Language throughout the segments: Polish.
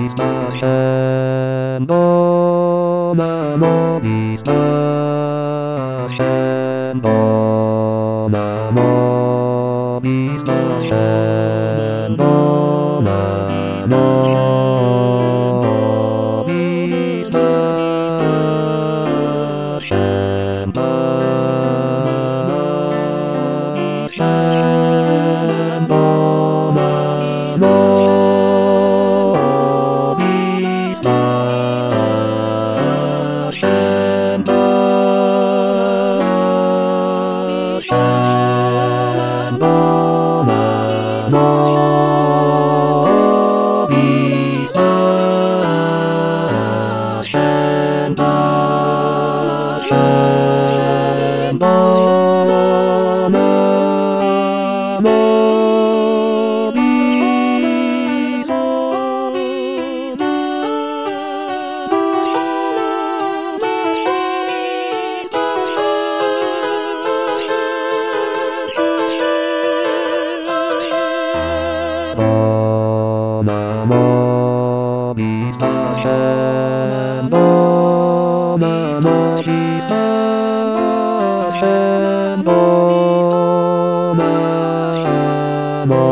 vista, Shambho, Namo vista, Shambho, Namo vista, Shambho, Namo vista, Shambho, Shambho, Namo vista, Shambho, Shambho, Namo vista, Shambho, Shambho, Namo Namo vista, Shambho, Namo vista, Shambho, Namo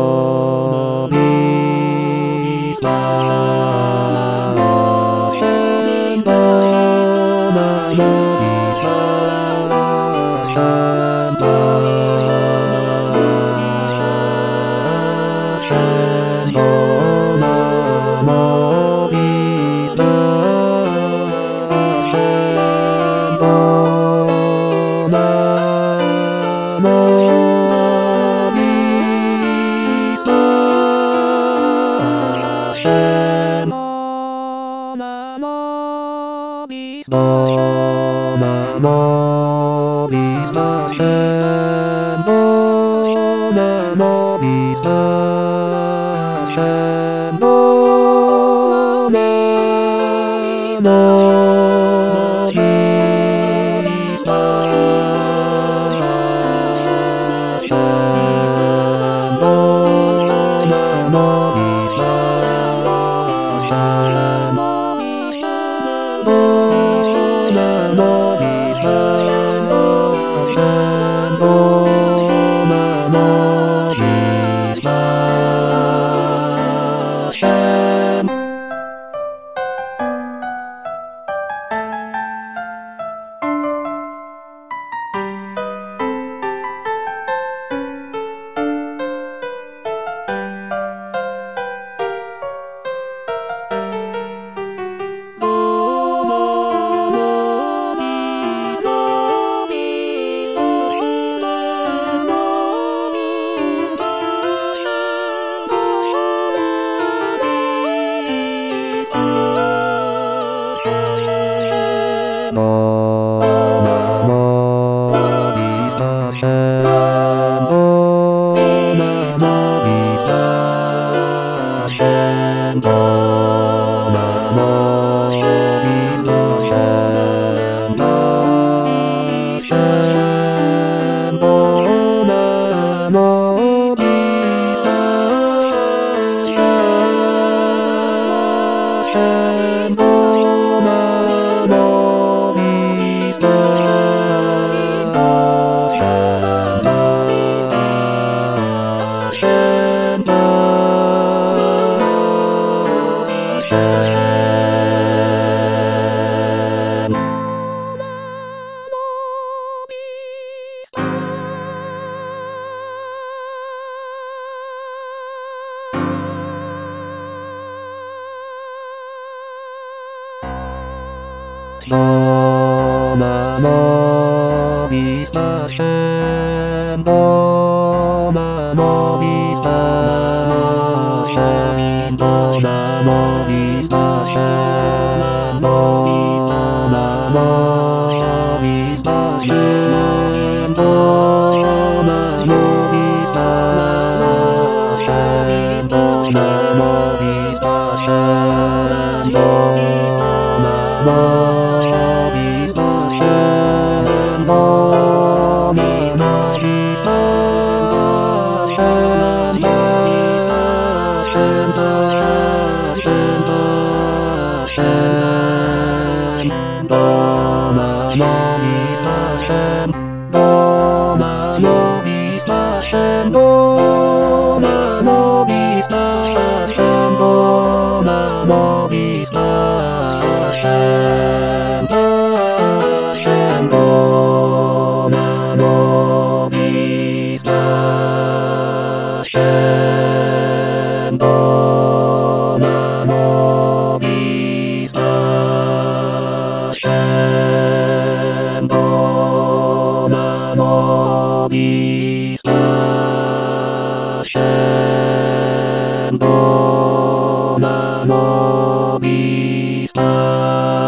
vista, Shambho, Namo vista, Shambho, Shambho, Namo vista, Shambho, Namo vista, Shambho, Namo vista, Namo vista, Shambho, Namo vista, Shambho, Namo vista, Shambho, Namo vista, Shambho, Namo vista, Shambho, Namo vista, Shambho. Namo vista, Shambho, Namo vista, Shambho, Namo vista, Shambho, Namo vista, Shambho, Namo vista, Shambho, Namo vista, Shambho, Namo vista, Shambho, vista, vista, Shambho, vista, Shambho, Shambho. Mano vista Shandoma, mano vista Shandoma, mano vista Shandoma, mano vista Shandoma, mano vista Shandoma, mano vista Shandoma, mano vista